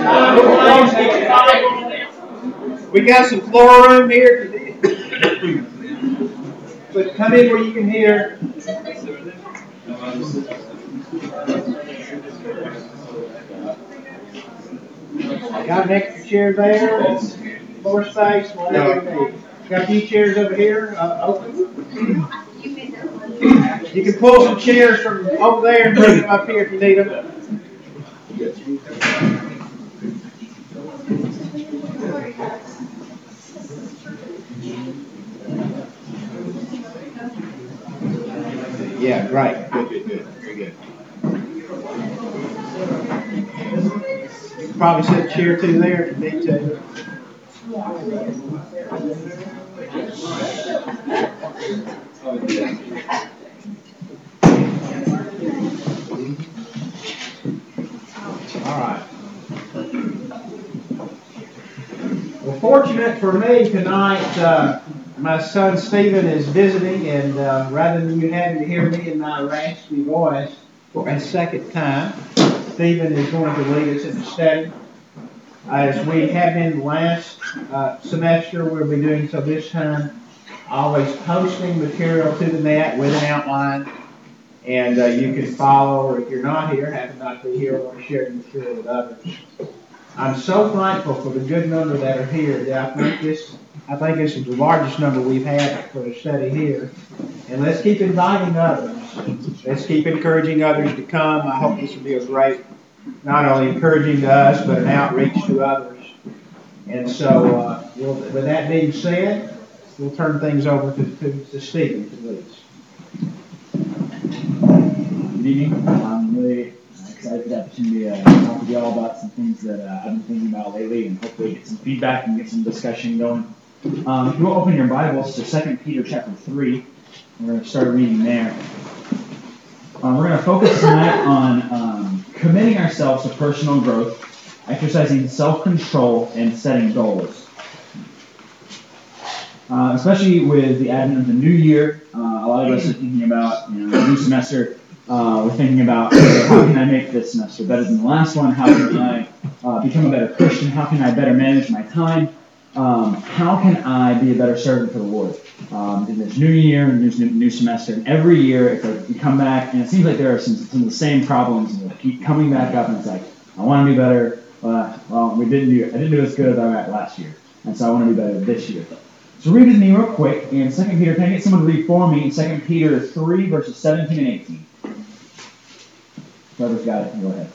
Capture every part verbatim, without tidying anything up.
We got some floor room here today. But come in where you can hear. Got an extra chair there. More space, whatever you need. Got a few chairs over here, uh, open. You can pull some chairs from over there and bring them up here if you need them. Yeah, great. Good, good, good. Very good. You can probably set a chair or two there if you need to. All right. Well, fortunate for me tonight, uh, my son Stephen is visiting, and uh, rather than you having to hear me in my raspy voice for a second time, Stephen is going to lead us in the study. As we have been last uh, semester, we'll be doing so this time, always posting material to the net with an outline, and uh, you can follow, or if you're not here, happen not to be here, or share the material with others. I'm so thankful for the good number that are here. That I think this, I think this is the largest number we've had for the study here. And let's keep inviting others. Let's keep encouraging others to come. I hope this will be a great, not only encouraging to us, but an outreach to others. And so, uh, we'll, with that being said, we'll turn things over to, to, to Stephen, please. Good evening. I'm really excited for the opportunity to uh, talk with you all about some things that uh, I've been thinking about lately, and hopefully get some feedback and get some discussion going. Um, if you will open your Bibles to Second Peter chapter three, we're going to start reading there. Um, we're going to focus tonight on um, committing ourselves to personal growth, exercising self-control, and setting goals. Uh, especially with the advent of the new year, uh, a lot of us are thinking about, you know, the new semester. Uh, we're thinking about, okay, how can I make this semester better than the last one? How can I uh, become a better Christian? How can I better manage my time? Um, how can I be a better servant for the Lord um, in this new year and this new, new semester? And every year, it's like we come back, and it seems like there are some, some of the same problems, and they keep coming back up. And it's like, I want to do better. Uh, well, we didn't do. I didn't do as good as I did last year, and so I want to do better this year. So read with me real quick in Second Peter. Can I get someone to read for me in Second Peter three, verses seventeen and eighteen? Whoever's got it, go ahead.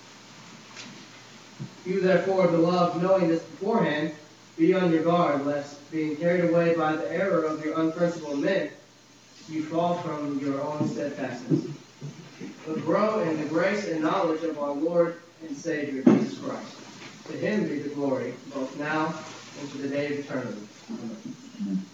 You therefore, beloved, knowing this beforehand, be on your guard, lest, being carried away by the error of your unprincipled men, you fall from your own steadfastness. But grow in the grace and knowledge of our Lord and Savior, Jesus Christ. To him be the glory, both now and to the day of eternity. Amen.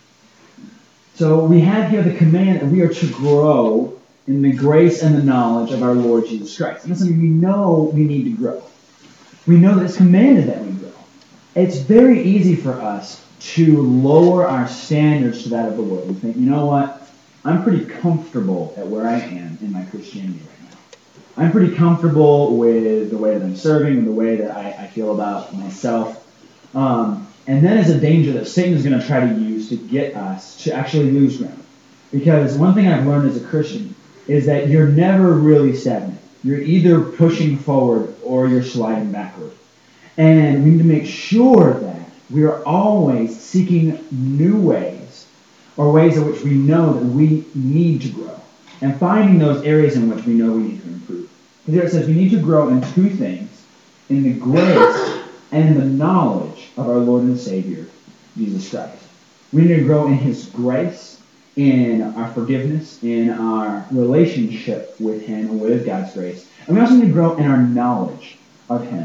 So we have here the command that we are to grow in the grace and the knowledge of our Lord Jesus Christ. And that's something we know we need to grow. We know that it's commanded that we grow. It's very easy for us to lower our standards to that of the world. We think, you know what? I'm pretty comfortable at where I am in my Christianity right now. I'm pretty comfortable with the way that I'm serving and the way that I, I feel about myself. Um, and that is a danger that Satan is going to try to use to get us to actually lose ground. Because one thing I've learned as a Christian is that you're never really stagnant. You're either pushing forward or you're sliding backward. And we need to make sure that we are always seeking new ways or ways in which we know that we need to grow and finding those areas in which we know we need to improve. Because here it says we need to grow in two things, in the grace and in the knowledge of our Lord and Savior, Jesus Christ. We need to grow in His grace, in our forgiveness, in our relationship with Him and with God's grace. And we also need to grow in our knowledge of Him.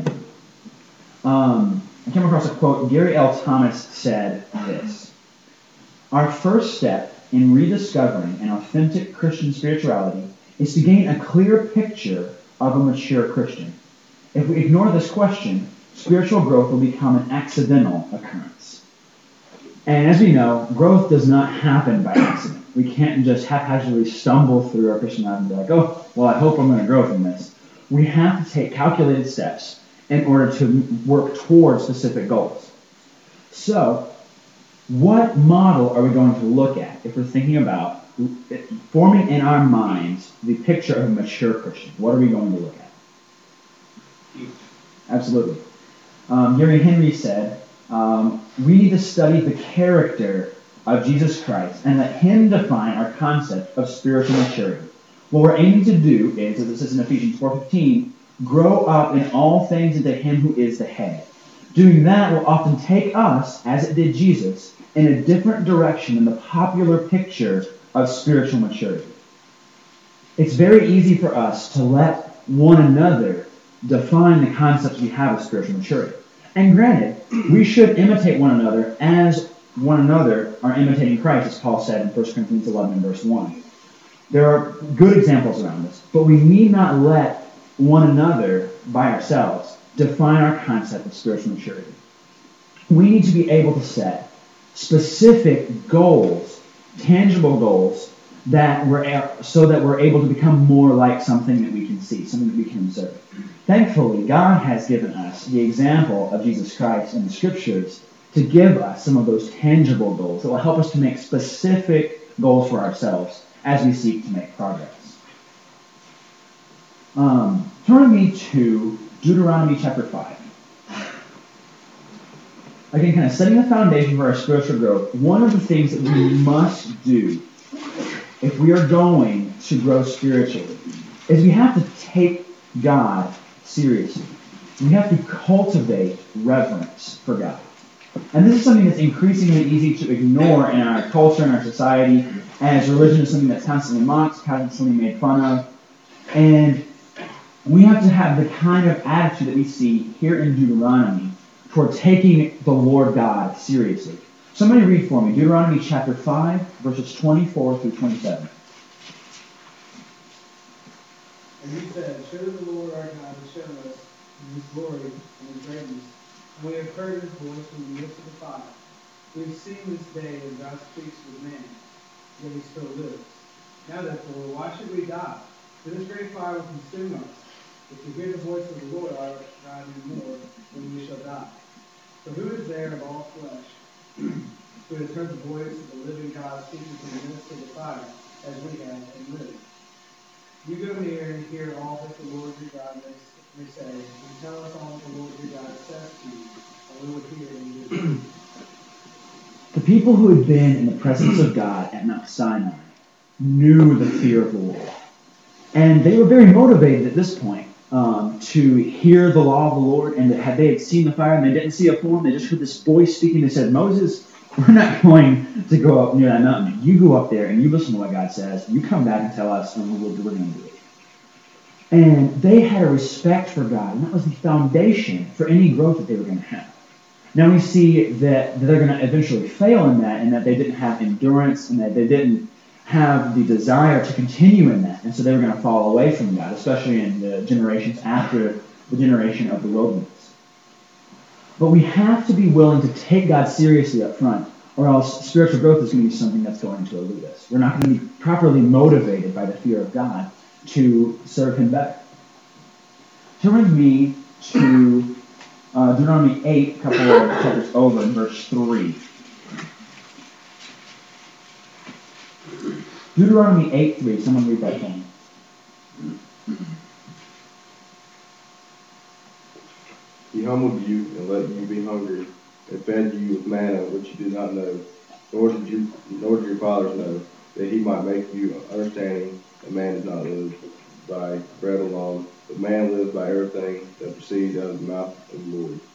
Um, I came across a quote. Gary L. Thomas said this: our first step in rediscovering an authentic Christian spirituality is to gain a clear picture of a mature Christian. If we ignore this question, spiritual growth will become an accidental occurrence. And as we know, growth does not happen by accident. We can't just haphazardly stumble through our Christian life and be like, oh, well, I hope I'm going to grow from this. We have to take calculated steps in order to work towards specific goals. So, what model are we going to look at if we're thinking about forming in our minds the picture of a mature Christian? What are we going to look at? Absolutely. Um, Gary Henry said, um, we need to study the character of Jesus Christ and let him define our concept of spiritual maturity. What we're aiming to do is, as it says in Ephesians four fifteen, grow up in all things into him who is the head. Doing that will often take us, as it did Jesus, in a different direction than the popular picture of spiritual maturity. It's very easy for us to let one another define the concepts we have of spiritual maturity. And granted, we should imitate one another as one another are imitating Christ, as Paul said in First Corinthians eleven and verse one. There are good examples around this, but we need not let one another, by ourselves, define our concept of spiritual maturity. We need to be able to set specific goals, tangible goals, that we're so that we're able to become more like something that we can see, something that we can observe. Thankfully, God has given us the example of Jesus Christ in the Scriptures to give us some of those tangible goals that will help us to make specific goals for ourselves as we seek to make progress. Um, turn me to Deuteronomy chapter five. Again, kind of setting the foundation for our spiritual growth, one of the things that we must do if we are going to grow spiritually is we have to take God seriously. We have to cultivate reverence for God. And this is something that's increasingly easy to ignore in our culture and our society, as religion is something that's constantly mocked, constantly made fun of. And we have to have the kind of attitude that we see here in Deuteronomy toward taking the Lord God seriously. Somebody read for me Deuteronomy chapter five, verses twenty-four through twenty-seven. And he said, surely the Lord our God has shown us his glory and his greatness, and we have heard his voice from the midst of the fire. We have seen this day as God speaks with man, yet he still lives. Now therefore, why should we die? For this great fire will consume us. If we hear the voice of the Lord our God no more, then we shall die. For who is there of all flesh who has heard the voice of the living God speaking from the midst of the fire, as we have, and lived? You go near and hear all that the Lord your God may, may say, and tell us all that the Lord your God says to you, and we will hear and do. The people who had been in the presence of God at Mount Sinai knew the fear of the Lord. And they were very motivated at this point um, to hear the law of the Lord. And that had they had seen the fire and they didn't see a form, they just heard this voice speaking. They said, Moses, we're not going to go up near that mountain. You go up there and you listen to what God says. You come back and tell us, and we'll do what we're going to do. And they had a respect for God. And that was the foundation for any growth that they were going to have. Now we see that they're going to eventually fail in that, and that they didn't have endurance, and that they didn't have the desire to continue in that. And so they were going to fall away from God, especially in the generations after the generation of the wilderness. But we have to be willing to take God seriously up front, or else spiritual growth is going to be something that's going to elude us. We're not going to be properly motivated by the fear of God to serve him better. Turn with me to uh, Deuteronomy eight, a couple of chapters over, in verse three. Deuteronomy eight three. Someone read that for me. He humbled you and let you be hungry, and fed you with manna which you did not know, nor did you, nor did your fathers know, that he might make you understanding that man does not live by bread alone, but man lives by everything that proceeds out of the mouth of the Lord.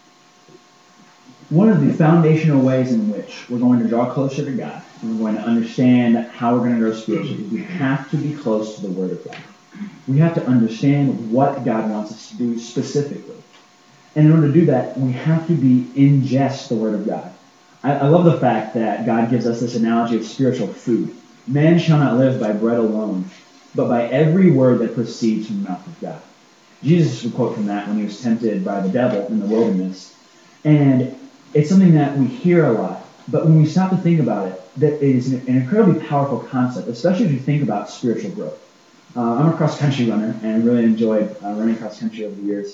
One of the foundational ways in which we're going to draw closer to God, and we're going to understand how we're going to grow spiritually, is we have to be close to the Word of God. We have to understand what God wants us to do specifically. And in order to do that, we have to be ingest the Word of God. I, I love the fact that God gives us this analogy of spiritual food. Man shall not live by bread alone, but by every word that proceeds from the mouth of God. Jesus would quote from that when he was tempted by the devil in the wilderness. And it's something that we hear a lot, but when we stop to think about it, that it is an incredibly powerful concept, especially if you think about spiritual growth. Uh, I'm a cross-country runner, and I really enjoyed uh, running cross-country over the years.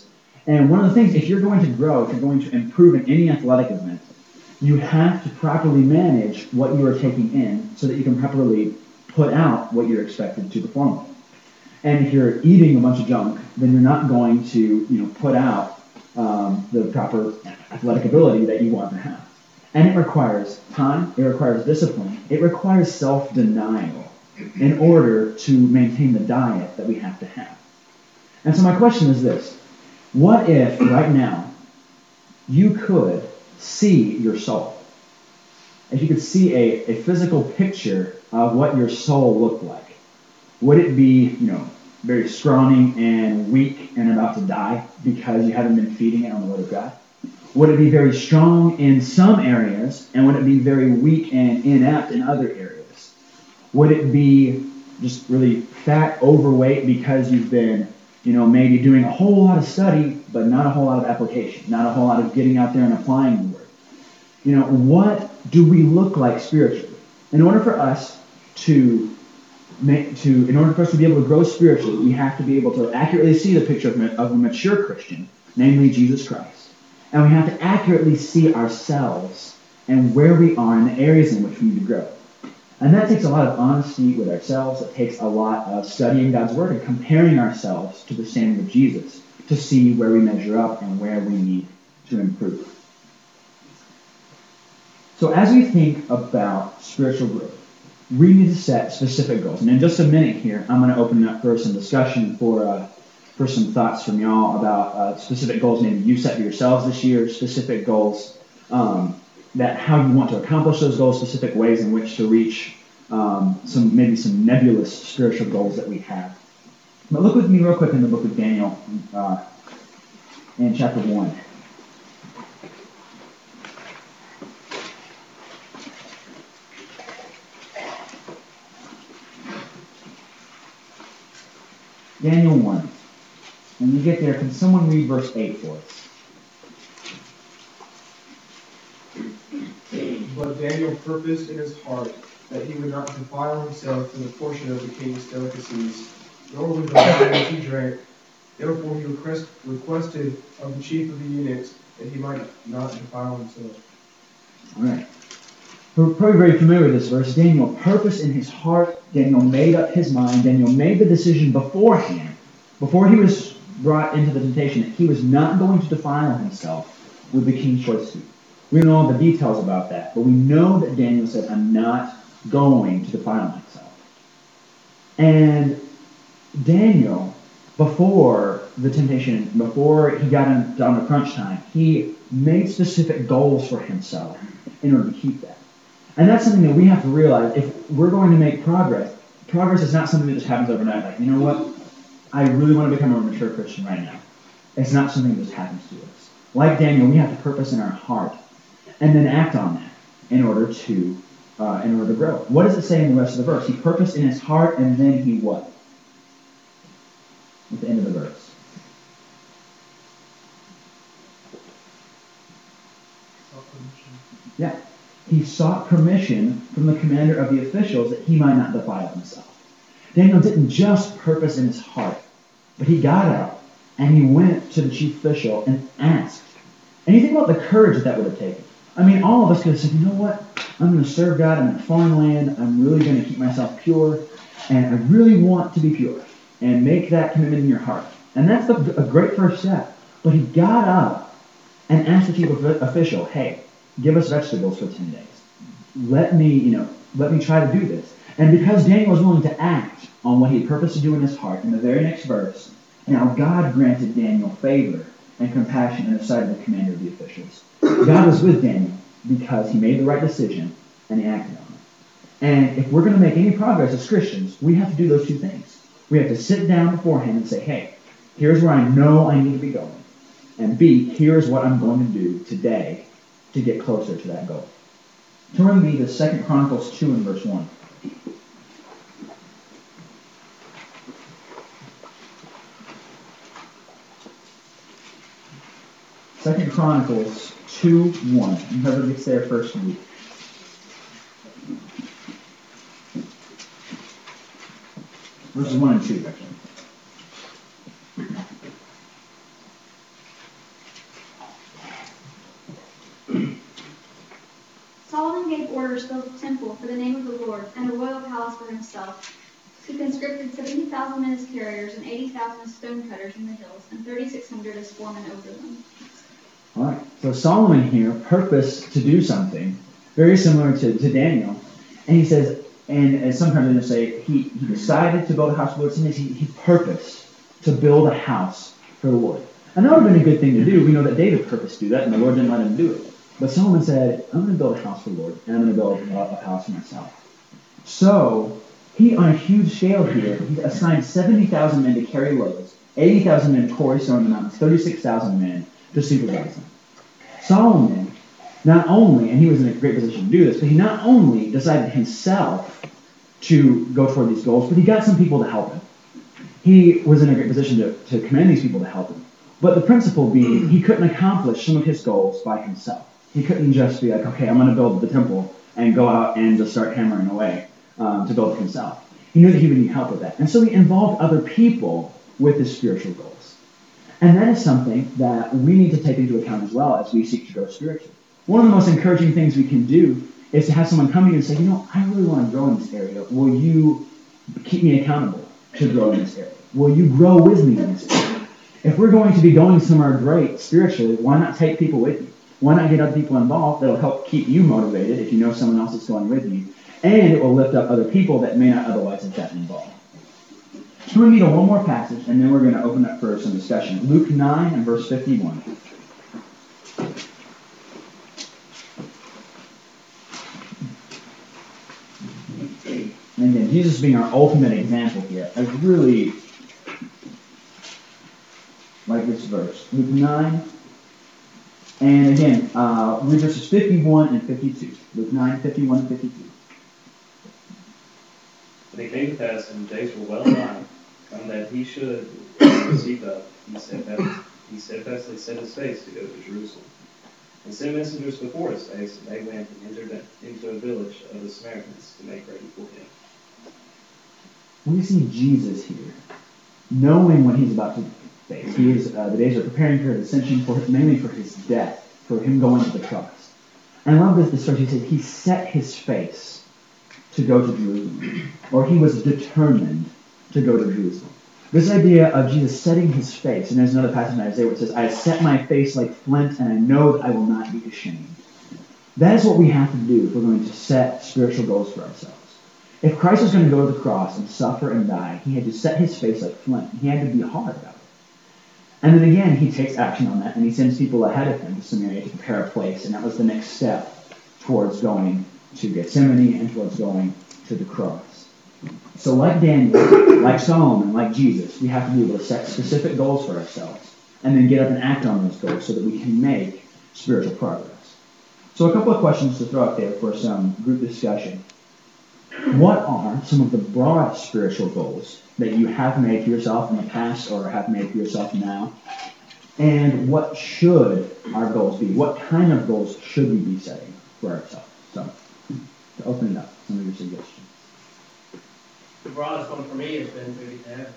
And one of the things, if you're going to grow, if you're going to improve in any athletic event, you have to properly manage what you are taking in so that you can properly put out what you're expected to perform. And if you're eating a bunch of junk, then you're not going to, you know, put out um, the proper athletic ability that you want to have. And it requires time, it requires discipline, it requires self-denial in order to maintain the diet that we have to have. And so my question is this: what if right now you could see your soul? If you could see a, a physical picture of what your soul looked like, would it be, you know, very scrawny and weak and about to die because you haven't been feeding it on the Word of God? Would it be very strong in some areas, and would it be very weak and inept in other areas? Would it be just really fat, overweight because you've been, you know, maybe doing a whole lot of study, but not a whole lot of application, not a whole lot of getting out there and applying the Word? You know, what do we look like spiritually? In order for us to make, to, in order for us to be able to grow spiritually, we have to be able to accurately see the picture of, of a mature Christian, namely Jesus Christ. And we have to accurately see ourselves and where we are in the areas in which we need to grow. And that takes a lot of honesty with ourselves. It takes a lot of studying God's Word and comparing ourselves to the standard of Jesus to see where we measure up and where we need to improve. So as we think about spiritual growth, we need to set specific goals. And in just a minute here, I'm going to open it up for some discussion for uh, for some thoughts from y'all about uh, specific goals maybe you set for yourselves this year, specific goals, um, that how you want to accomplish those goals, specific ways in which to reach um, some maybe some nebulous spiritual goals that we have. But look with me real quick in the book of Daniel uh, in chapter one. Daniel one. When you get there, can someone read verse eight for us? But Daniel purposed in his heart that he would not defile himself in the portion of the king's delicacies, nor with the wine which he drank. Therefore he request, requested of the chief of the eunuchs that he might not defile himself. All right. We're probably very familiar with this verse. Daniel purposed in his heart. Daniel made up his mind. Daniel made the decision beforehand, before he was brought into the temptation, that he was not going to defile himself with the king's choice food. We don't know all the details about that, but we know that Daniel said, I'm not going to defile myself. And Daniel, before the temptation, before he got in, down to crunch time, he made specific goals for himself in order to keep that. And that's something that we have to realize. If we're going to make progress, progress is not something that just happens overnight. Like, you know what? I really want to become a mature Christian right now. It's not something that just happens to us. Like Daniel, we have to purpose in our heart and then act on that in order to uh, in order to grow. What does it say in the rest of the verse? He purposed in his heart, and then he what? At the end of the verse. Yeah. He sought permission from the commander of the officials that he might not defile himself. Daniel didn't just purpose in his heart, but he got up and he went to the chief official and asked. And you think about the courage that that would have taken. I mean, all of us could have said, you know what? I'm going to serve God in a foreign land. I'm really going to keep myself pure. And I really want to be pure. And make that commitment in your heart. And that's a great first step. But he got up and asked the chief official, hey, give us vegetables for ten days. Let me, you know, let me try to do this. And because Daniel was willing to act on what he had purposed to do in his heart, in the very next verse, now God granted Daniel favor and compassion in the sight of the commander of the officials. God was with Daniel because he made the right decision and he acted on it. And if we're going to make any progress as Christians, we have to do those two things. We have to sit down beforehand and say, hey, here's where I know I need to be going. And B, here's what I'm going to do today to get closer to that goal. Turn me to Second Chronicles two and verse one. Second Chronicles two one. Whoever gets there first read. Verses one and two, actually. Solomon gave orders to build a temple for the name of the Lord and a royal palace for himself. He conscripted seventy thousand men as carriers and eighty thousand as stone cutters in the hills and thirty-six hundred as foremen over them. All right. So Solomon here purposed to do something very similar to, to Daniel. And he says, and as sometimes they say, he, he decided to build a house for the Lord. Sometimes he, he purposed to build a house for the Lord. And that would have been a good thing to do. We know that David purposed to do that, and the Lord didn't let him do it. But Solomon said, I'm going to build a house for the Lord, and I'm going to build a, a house for myself. So, he, on a huge scale here, he assigned seventy thousand men to carry loads, eighty thousand men to quarry stone in the mountains, thirty-six thousand men to supervise them. Solomon, not only, and he was in a great position to do this, but he not only decided himself to go toward these goals, but he got some people to help him. He was in a great position to, to command these people to help him. But the principle being, he couldn't accomplish some of his goals by himself. He couldn't just be like, okay, I'm going to build the temple and go out and just start hammering away um, to build it himself. He knew that he would need help with that. And so he involved other people with his spiritual goals. And that is something that we need to take into account as well as we seek to grow spiritually. One of the most encouraging things we can do is to have someone come to you and say, you know, I really want to grow in this area. Will you keep me accountable to grow in this area? Will you grow with me in this area? If we're going to be going somewhere great spiritually, why not take people with you? Why not get other people involved that will help keep you motivated if you know someone else is going with you? And it will lift up other people that may not otherwise have gotten involved. So we need a one more passage, and then we're going to open up for some discussion. Luke nine and verse fifty-one. And again, Jesus being our ultimate example here, I really like this verse. Luke nine. And again, uh, read verses fifty-one and fifty-two. Luke nine, fifty-one and fifty-two. And it came to pass, and the days were well nigh, come that he should receive up. He steadfastly, he steadfastly set his face to go to Jerusalem. And sent messengers before his face, and they went and entered into a village of the Samaritans to make ready for him. We see Jesus here, knowing what he's about to face. He is, uh, the days are preparing for his ascension, for mainly for his death, for him going to the cross. And I love this, this verse. He said he set his face to go to Jerusalem, or he was determined to go to Jerusalem. This idea of Jesus setting his face, and there's another passage in Isaiah where it says, I set my face like flint, and I know that I will not be ashamed. That is what we have to do if we're going to set spiritual goals for ourselves. If Christ was going to go to the cross and suffer and die, he had to set his face like flint. He had to be hard about it. And then again, he takes action on that, and he sends people ahead of him to Samaria to prepare a place, and that was the next step towards going to Gethsemane and towards going to the cross. So like Daniel, like Solomon, like Jesus, we have to be able to set specific goals for ourselves and then get up and act on those goals so that we can make spiritual progress. So a couple of questions to throw out there for some group discussion. What are some of the broad spiritual goals that you have made for yourself in the past or have made for yourself now? And what should our goals be? What kind of goals should we be setting for ourselves? So, to open it up, some of your suggestions. The broadest one for me has been to get to heaven.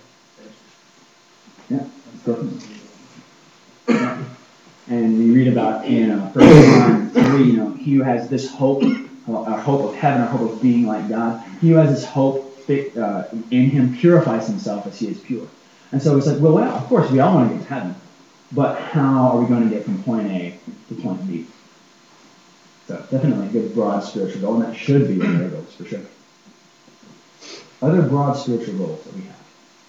Yeah, that's good. Yeah. And we read about in uh, First John three, you know, he who has this hope, our hope of heaven, our hope of being like God, he who has this hope uh, in him purifies himself as he is pure. And so it's like, well, well, of course, we all want to get to heaven, but how are we going to get from point A to point B? So definitely a good broad spiritual goal, and that should be one of our goals for sure. Other broad spiritual goals that we have.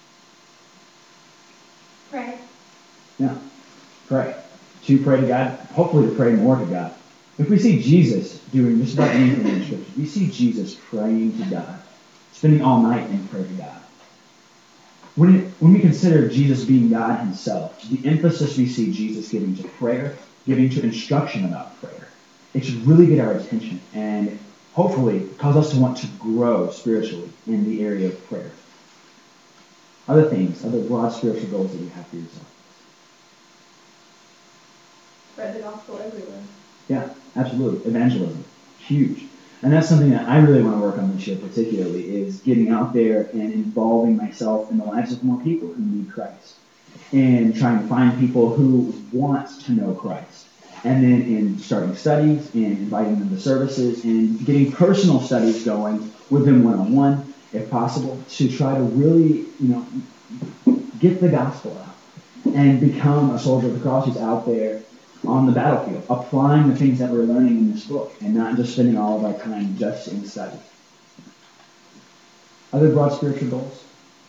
Pray. Yeah, pray. To pray to God, hopefully to pray more to God. If we see Jesus doing just about anything in the Scripture, we see Jesus praying to God, spending all night in prayer to God. When, it, when we consider Jesus being God himself, the emphasis we see Jesus giving to prayer, giving to instruction about prayer, it should really get our attention and hopefully cause us to want to grow spiritually in the area of prayer. Other things, other broad spiritual goals that you have for yourself. Spread the gospel everywhere. Yeah, absolutely. Evangelism. Huge. And that's something that I really want to work on this year particularly, is getting out there and involving myself in the lives of more people who need Christ. And trying to find people who want to know Christ. and then in starting studies, in inviting them to services, and getting personal studies going with them one-on-one, if possible, to try to really, you know, get the gospel out and become a soldier of the cross who's out there on the battlefield, applying the things that we're learning in this book, and not just spending all of our time just in study. Other broad spiritual goals?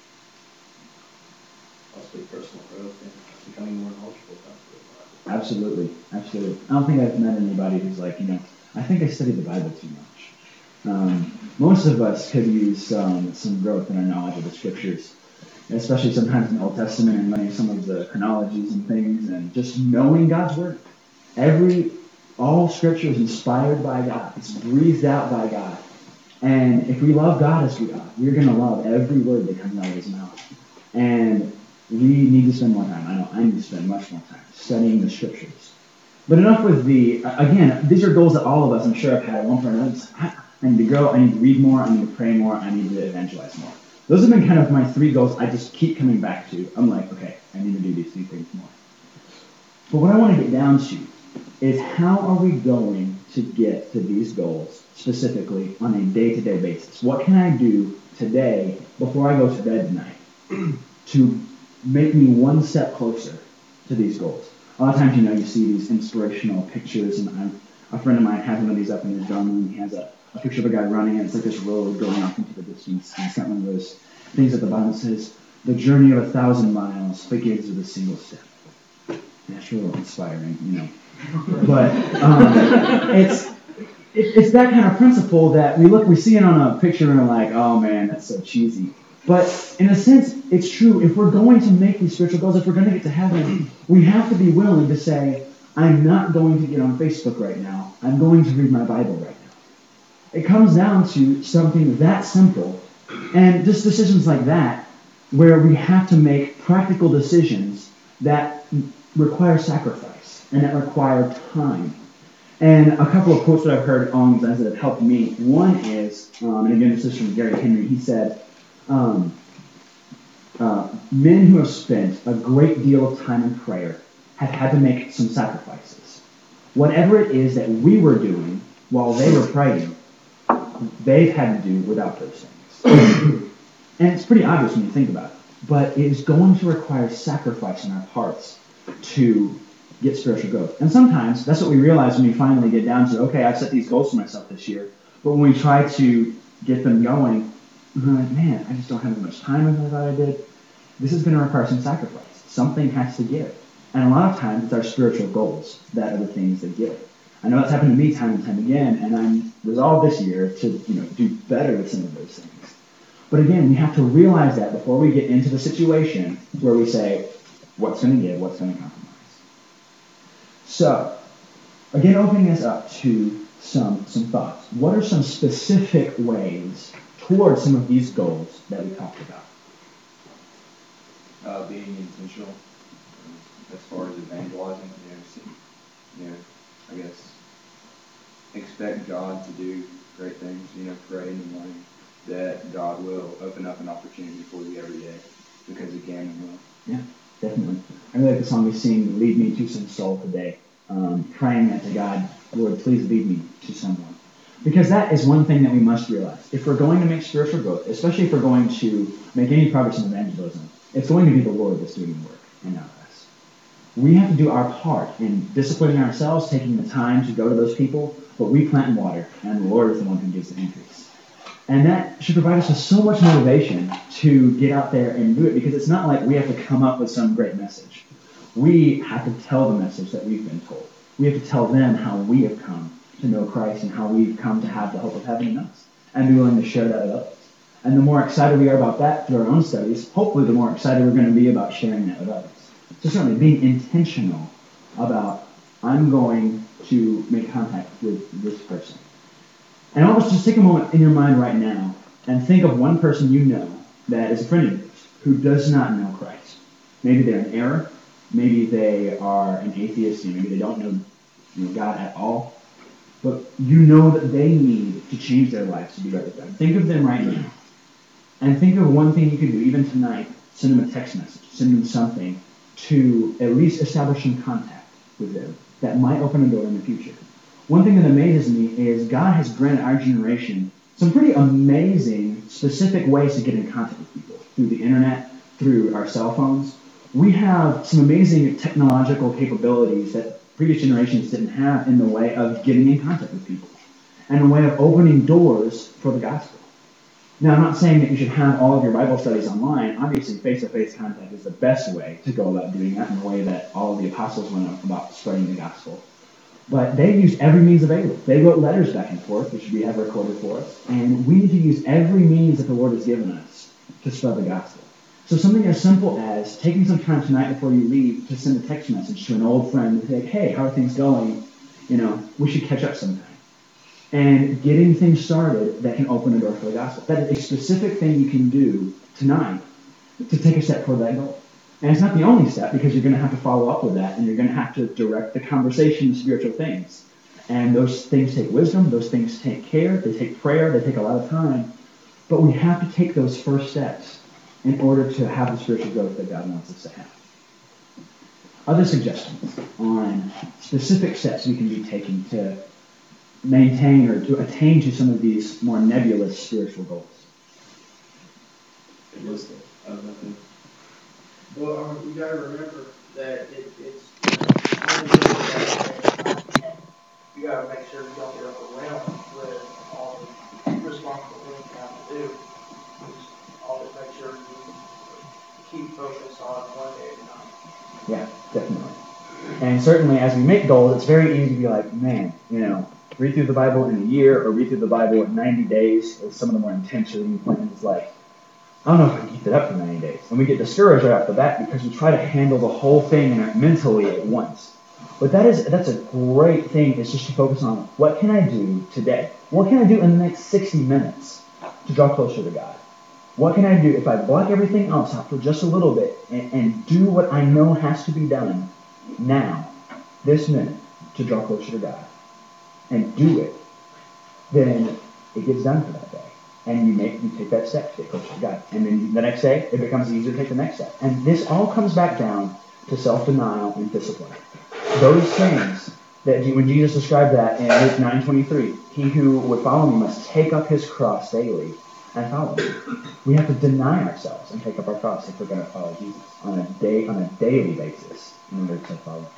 Possibly personal growth and becoming more knowledgeable about the Bible. Absolutely, absolutely. I don't think I've met anybody who's like, you know, I think I study the Bible too much. Um, most of us could use um, some growth in our knowledge of the Scriptures, especially sometimes in the Old Testament and learning some of the chronologies and things, and just knowing God's Word. Every, all Scripture is inspired by God. It's breathed out by God. And if we love God as we are, we're going to love every word that comes out of His mouth. And we need to spend more time. I know I need to spend much more time studying the Scriptures. But enough with the, again, these are goals that all of us, I'm sure, have had at one point or another. I, I need to grow, I need to read more, I need to pray more, I need to evangelize more. Those have been kind of my three goals I just keep coming back to. I'm like, okay, I need to do these three things more. But what I want to get down to is how are we going to get to these goals specifically on a day-to-day basis? What can I do today before I go to bed tonight to make me one step closer to these goals? A lot of times, you know, you see these inspirational pictures, and I'm, a friend of mine has one of these up in his dorm room. He has a, a picture of a guy running, and it's like this road going off into the distance. And it's not one of those things that the Bible says, the journey of a thousand miles begins with a single step. That's real inspiring, you know. But um, it's it, it's that kind of principle that we look, we see it on a picture, and we're like, oh man, that's so cheesy. But in a sense, it's true. If we're going to make these spiritual goals, if we're going to get to heaven, we have to be willing to say, I'm not going to get on Facebook right now. I'm going to read my Bible right now. It comes down to something that simple. And just decisions like that, where we have to make practical decisions that require sacrifice and that require time. And a couple of quotes that I've heard on that have helped me. One is, um, and again, this is from Gary Henry. He said, Um, uh, men who have spent a great deal of time in prayer have had to make some sacrifices. Whatever it is that we were doing while they were praying, they've had to do without those things. And it's pretty obvious when you think about it. But it is going to require sacrifice in our hearts to get spiritual growth. And sometimes that's what we realize when we finally get down to, okay, I've set these goals for myself this year. But when we try to get them going, we're like, man, I just don't have as much time as I thought I did. This is going to require some sacrifice. Something has to give. And a lot of times, it's our spiritual goals that are the things that give. I know that's happened to me time and time again, and I'm resolved this year to, you know, do better with some of those things. But again, we have to realize that before we get into the situation where we say, what's going to give, what's going to compromise. So, again, opening this up to some some thoughts. What are some specific ways towards some of these goals that we talked about? Uh, being intentional um, as far as evangelizing, you know, see, you know, I guess expect God to do great things, you know, pray in the morning that God will open up an opportunity for you every day because He can and will. Yeah, definitely. I really like the song we sing, Lead Me to Some Soul Today, um, praying that to God, Lord, please lead me to someone. Because that is one thing that we must realize. If we're going to make spiritual growth, especially if we're going to make any progress in evangelism, it's going to be the Lord that's doing the work and not us. We have to do our part in disciplining ourselves, taking the time to go to those people, but we plant and water, and the Lord is the one who gives the increase. And that should provide us with so much motivation to get out there and do it, because it's not like we have to come up with some great message. We have to tell the message that we've been told. We have to tell them how we have come to know Christ and how we've come to have the hope of heaven in us, and be willing to share that with others. And the more excited we are about that through our own studies, hopefully the more excited we're going to be about sharing that with others. So certainly being intentional about, I'm going to make contact with this person. And almost just take a moment in your mind right now and think of one person you know that is a friend of yours who does not know Christ. Maybe they're in error. Maybe they are an atheist. Maybe they don't know, you know, God at all. But you know that they need to change their lives to be right with them. Think of them right now. And think of one thing you could do, even tonight. Send them a text message. Send them something to at least establish some contact with them. that might open a door in the future. One thing that amazes me is God has granted our generation some pretty amazing, specific ways to get in contact with people through the internet, through our cell phones. We have some amazing technological capabilities that previous generations didn't have in the way of getting in contact with people and a way of opening doors for the gospel. Now, I'm not saying that you should have all of your Bible studies online. Obviously, face-to-face contact is the best way to go about doing that in the way that all of the apostles went about spreading the gospel. But they used every means available. They wrote letters back and forth, which we have recorded for us. And we need to use every means that the Lord has given us to spread the gospel. So something as simple as taking some time tonight before you leave to send a text message to an old friend and say, hey, how are things going? You know, we should catch up sometime. And getting things started that can open a door for the gospel. That is a specific thing you can do tonight to take a step toward that goal. And it's not the only step, because you're going to have to follow up with that, and you're going to have to direct the conversation to spiritual things. And those things take wisdom, those things take care, they take prayer, they take a lot of time. But we have to take those first steps in order to have the spiritual growth that God wants us to have. Other suggestions on specific steps we can be taking to maintain or to attain to some of these more nebulous spiritual goals? Listen, I have nothing. Well, um, you got to remember that it, it's uh, you got to make sure you don't get overwhelmed with all the responsible things you have to do. Just always make sure you keep focused on one day at a time. Yeah, definitely. And certainly, as we make goals, it's very easy to be like, man, you know, read through the Bible in a year or read through the Bible in ninety days. Or some of the more intense reading plans is like, I don't know if I can keep it up for ninety days. And we get discouraged right off the bat because we try to handle the whole thing mentally at once. But that is that's a great thing, is just to focus on, what can I do today? What can I do in the next sixty minutes to draw closer to God? What can I do if I block everything else out for just a little bit and, and do what I know has to be done now, this minute, to draw closer to God? And do it. Then it gets done for that day. And you make you take that step to get closer to God. And then the next day, it becomes easier to take the next step. And this all comes back down to self-denial and discipline. Those things that when Jesus described that in Luke nine twenty-three, he who would follow me must take up his cross daily and follow me. We have to deny ourselves and take up our cross if we're going to follow Jesus on a day on a daily basis in order to follow him.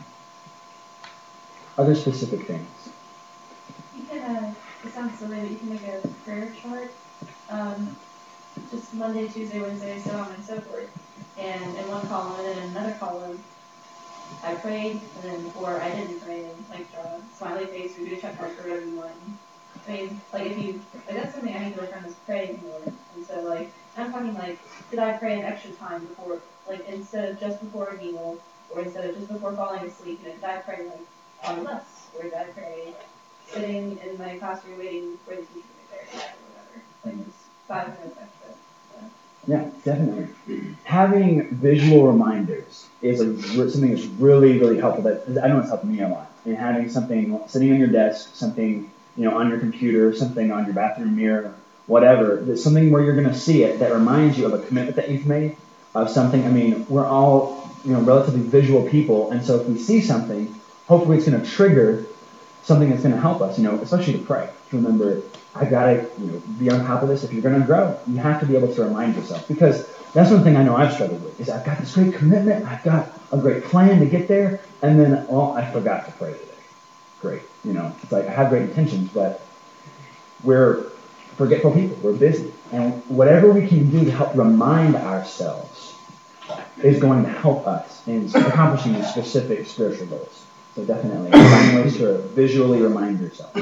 Other specific things. You can, uh, it sounds silly, but you can make a prayer chart. Um, just Monday, Tuesday, Wednesday, so on and so forth. And in one column and in another column, I prayed, and then, or I didn't pray, and like draw a smiley face or do a check mark or whatever you want. I mean, like if you, like that's something I need to work on, is praying more. And so like, I'm talking like, did I pray an extra time before, like instead of just before a meal, or instead of just before falling asleep, you know, did I pray like on the bus, or did I pray sitting in my classroom waiting for the teacher to get there, or whatever, like just five minutes extra. So. Yeah, definitely. Having visual reminders is a, something that's really, really helpful. That I know it's helped me a lot. And having something sitting on your desk, something you know on your computer, something on your bathroom mirror, whatever. There's something where you're going to see it that reminds you of a commitment that you've made, of something. I mean, we're all you know relatively visual people, and so if we see something, hopefully it's going to trigger something that's going to help us. You know, especially to pray. To remember, I gotta, you know, be on top of this. If you're gonna grow, you have to be able to remind yourself, because that's one thing I know I've struggled with. Is I've got this great commitment, I've got a great plan to get there, and then, well, I forgot to pray today. Great, you know, it's like I have great intentions, but we're forgetful people. We're busy, and whatever we can do to help remind ourselves is going to help us in accomplishing these specific spiritual goals. So definitely, find ways to visually remind yourself.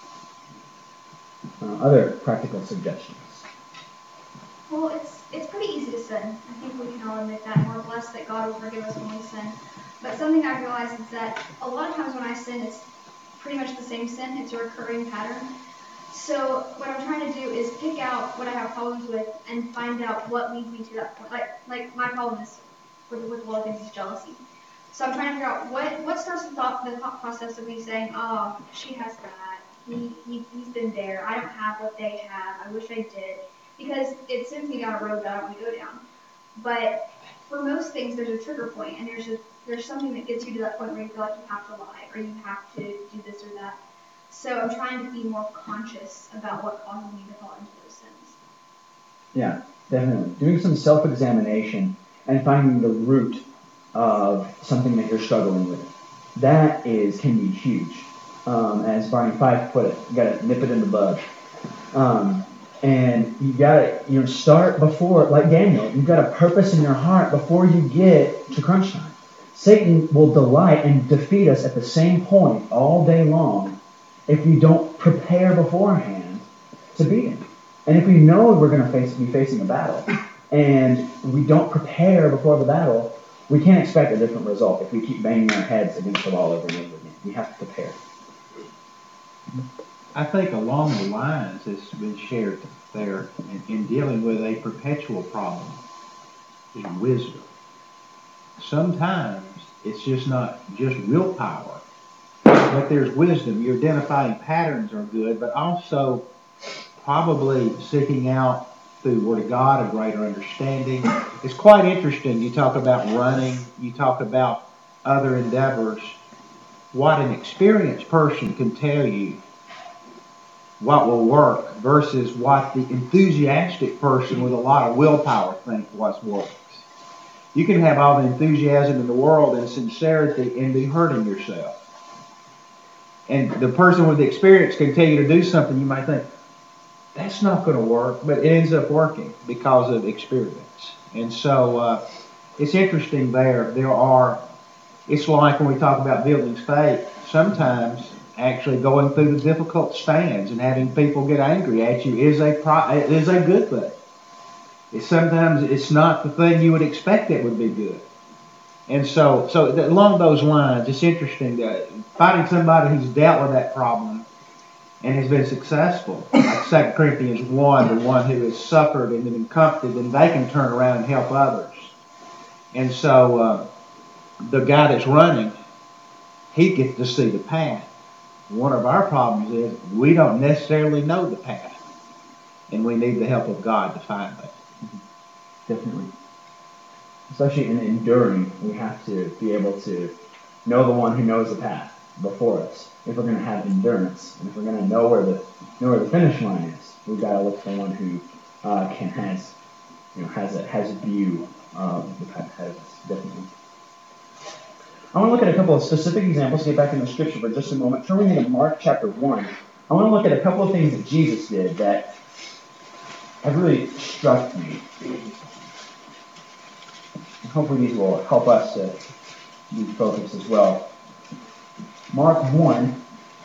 Uh, other practical suggestions? Well, it's it's pretty easy to sin. I think we can all admit that. We're blessed that God will forgive us when we sin. But something I realized is that a lot of times when I sin, it's pretty much the same sin. It's a recurring pattern. So what I'm trying to do is pick out what I have problems with and find out what leads me to that point. Like like my problem is with, with a lot of things is jealousy. So I'm trying to figure out what what starts the thought the thought process of me saying, oh, she has that. He, he, he's been there. I don't have what they have. I wish I did. Because it sends me down a road that I don't want to go down. But for most things, there's a trigger point, and there's a there's something that gets you to that point where you feel like you have to lie, or you have to do this or that. So I'm trying to be more conscious about what causes me to fall into those sins. Yeah, definitely. Doing some self-examination and finding the root of something that you're struggling with. That is can be huge. Um, as Barney Fife put it, you gotta nip it in the bud. Um, and you gotta, you know, start before, like Daniel, you've got a purpose in your heart before you get to crunch time. Satan will delight and defeat us at the same point all day long if we don't prepare beforehand to beat him. And if we know we're going to face, be facing a battle and we don't prepare before the battle, we can't expect a different result if we keep banging our heads against the wall over and over again. We have to prepare. I think along the lines that's been shared there in, in dealing with a perpetual problem is wisdom. Sometimes it's just not just willpower, but there's wisdom. You're identifying patterns are good, but also probably seeking out through the Word of God a greater understanding. It's quite interesting. You talk about running, you talk about other endeavors. What an experienced person can tell you what will work versus what the enthusiastic person with a lot of willpower thinks what works. You can have all the enthusiasm in the world and sincerity and be hurting yourself. And the person with the experience can tell you to do something you might think, that's not going to work, but it ends up working because of experience. And so uh, it's interesting there. There are, it's like when we talk about building faith, sometimes actually going through the difficult stands and having people get angry at you is a pro, is a good thing. It's sometimes it's not the thing you would expect it would be good. And so, so along those lines, it's interesting that finding somebody who's dealt with that problem and has been successful, like Second Corinthians one, the one who has suffered and been comforted, and they can turn around and help others. And so uh, the guy that's running, he gets to see the path. One of our problems is we don't necessarily know the path, and we need the help of God to find it. Definitely. Especially in enduring, we have to be able to know the one who knows the path before us. If we're going to have endurance, and if we're going to know where the know where the finish line is, we've got to look for one who uh, can has you know has a has a view of the path ahead of us. Definitely. I want to look at a couple of specific examples. Get back in the scripture for just a moment. Turn with me to Mark chapter one. I want to look at a couple of things that Jesus did that have really struck me. And hopefully these will help us to be focused as well. Mark one,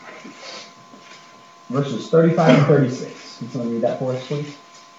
verses thirty-five and thirty-six. Can someone read that for us, please?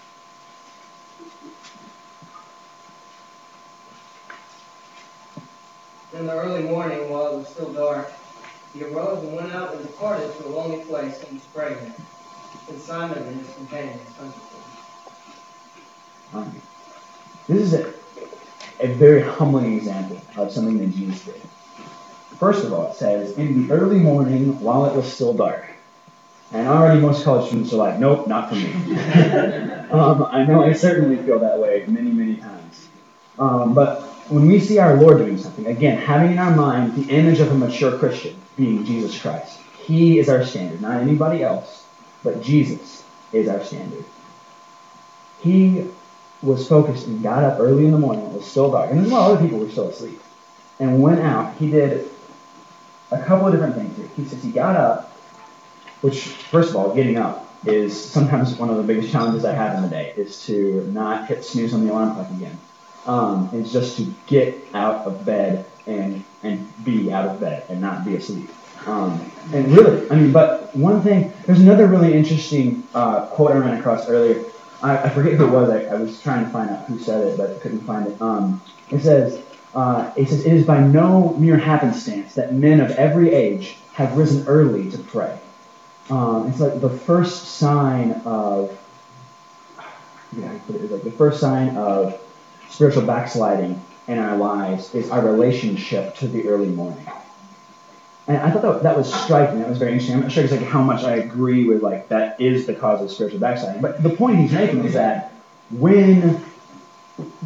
In the early morning, while it was still dark, he arose and went out and departed to a lonely place and was praying there. And Simon and his companions hunted for him. Um, this is a, a very humbling example of something that Jesus did. First of all, it says, in the early morning, while it was still dark. And already most college students are like, nope, not for me. um, I know I certainly feel that way many, many times. Um, but when we see our Lord doing something, again, having in our mind the image of a mature Christian, being Jesus Christ. He is our standard, not anybody else, but Jesus is our standard. He was focused and got up early in the morning. It was still dark. And a lot of other people were still asleep. And went out. He did a couple of different things here. He says he got up, which, first of all, getting up is sometimes one of the biggest challenges I have in the day, is to not hit snooze on the alarm clock again. Um, it's just to get out of bed and and be out of bed and not be asleep. Um, and really, I mean, but one thing, there's another really interesting uh, quote I ran across earlier. I, I forget who it was. I, I was trying to find out who said it, but couldn't find it. Um, it says, uh, it says, it is by no mere happenstance that men of every age have risen early to pray. Um, it's like the first sign of, yeah, I put it, like the first sign of spiritual backsliding in our lives is our relationship to the early morning. And I thought that, that was striking. That was very interesting. I'm not sure exactly how much I agree with, like, that is the cause of spiritual backsliding. But the point he's making is that when